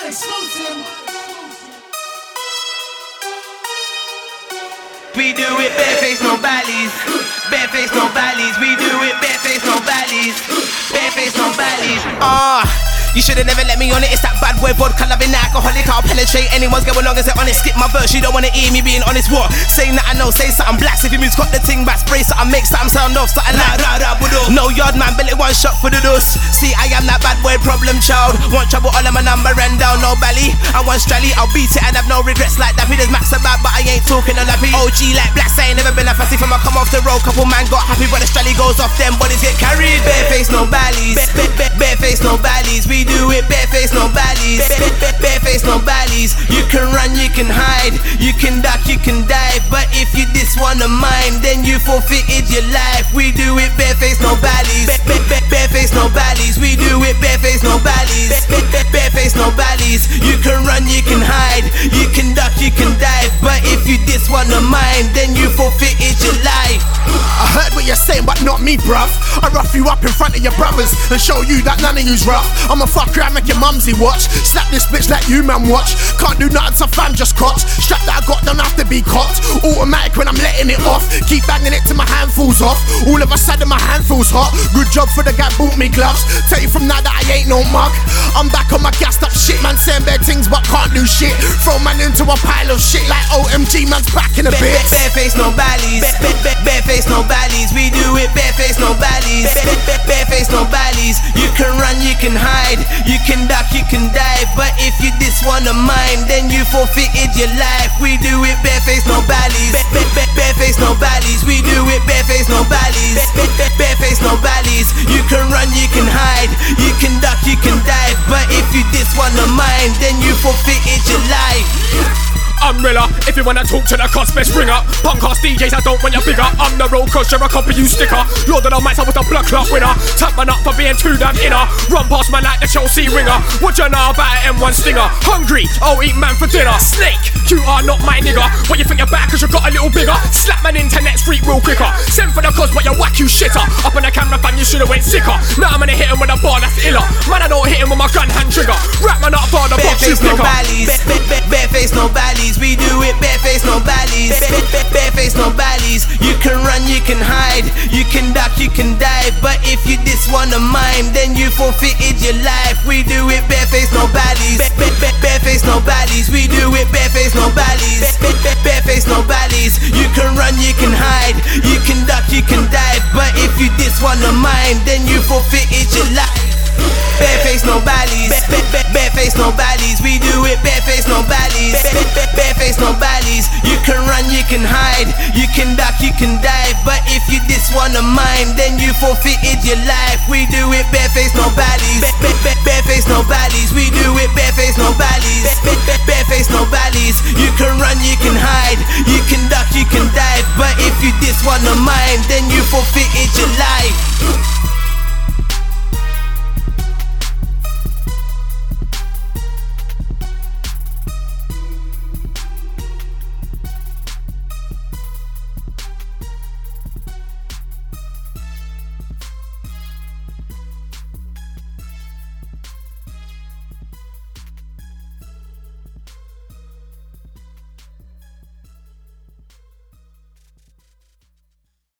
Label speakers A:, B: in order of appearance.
A: We do it bareface, no valleys. Bareface, no valleys. We do it bareface, no valleys. Bareface, no valleys. You should've never let me on it. It's that bad boy vodka loving alcoholic. I'll penetrate anyone's going long as they're honest. Skip my verse, you don't wanna hear me being honest. What? Saying that I know, say something blacks. If you moves got the ting back, spray something, make something sound off. Something like rah budo. No yard man, belly one shot for the dose. See, I am that bad boy problem child. Want trouble, all of my number ran down, no belly. I want strally, I'll beat it and have no regrets like that. There's max about, but I ain't talking on that. OG like blacks, I ain't never been a fussy from I come off the road. Couple man got happy, but the strally goes off, them bodies get carried. Bareface, no valleys. Bareface, no valleys. We do it bareface, no valleys. Bareface, no valleys. You can run, you can hide, you can duck, you can dive. But if you diss one of mine, then you forfeited your life. We do it bareface, no valleys. Bareface, no valleys. We do it bareface, no valleys. Bareface, no valleys. You can run, you can hide, you can duck, you can dive. But if you diss one of mine, then you forfeited your life.
B: I heard what you're saying, but not me, bruv. I rough you up in front of your brothers and show you that none of you's rough. I'm a fucker, I make your mumsy watch. Slap this bitch like you man watch. Can't do nothing, so fam just crotch. Strap that I got don't have to be cocked. Automatic when I'm letting it off. Keep banging it till my hand falls off. All of a sudden my hand feels hot. Good job for the guy bought me gloves. Tell you from now that I ain't no mug. I'm back on my gassed up shit, man saying bad things but can't do shit. Throw man into a pile of shit like OMG, man's back in a bit.
A: Bareface, no valleys. Bareface, no valleys. We do it bareface, no valleys. Bareface, no valleys. You can run, you can hide, you can duck, you can dive. But if you diss one of mine, then you forfeited your life. We do it bareface, no valleys. Bareface, no valleys. We do it bareface, no valleys. Bareface, no valleys. You can run, you can hide, you can duck, you can dive. But if you diss one of mine, then you forfeited your life.
C: Umbrella, if you wanna talk to the cost, best bring up. Punk ass DJs, I don't want you bigger. I'm the road cause you're a copy, you sticker. Lord of the mics, I was the blood clot winner. Tap man up for being too damn inner. Run past man like the Chelsea ringer. What you know about an M1 stinger? Hungry, I'll eat man for dinner. Snake, you are not my nigga. What you think you're back cause you got a little bigger? Slap man internet street real quicker. Send for the cause but you whack you shitter. Up on the camera fam, you should've went sicker. Now I'm gonna hit him with a bar that's iller. Man, I don't hit him with my gun hand trigger. Rap man up for the box you
A: Bareface, no
C: picker.
A: valleys. Bareface, no valleys. We do it bareface, no valleys. Bareface, no valleys. You can run, you can hide, you can duck, you can dive. But if you diss one of mine, then you forfeited your life. We do it bareface, no valleys. Bareface, no valleys. We do it bareface, no valleys. Bareface, no valleys. You can run, you can hide, you can duck, you can dive. But if you diss one of mine, then you forfeited your life. Bareface, no valleys. Bareface, no valleys. We do it bareface, no valleys. Bareface, no valleys. You can run, you can hide, you can duck, you can dive. But if you diss one of mine, then you forfeited your life. We do it bareface, no valleys. Bareface, no valleys. We do it bareface, no valleys. Bareface, no valleys. You can run, you can hide, you can duck, you can dive. But if you diss one of mine, then you forfeited your life.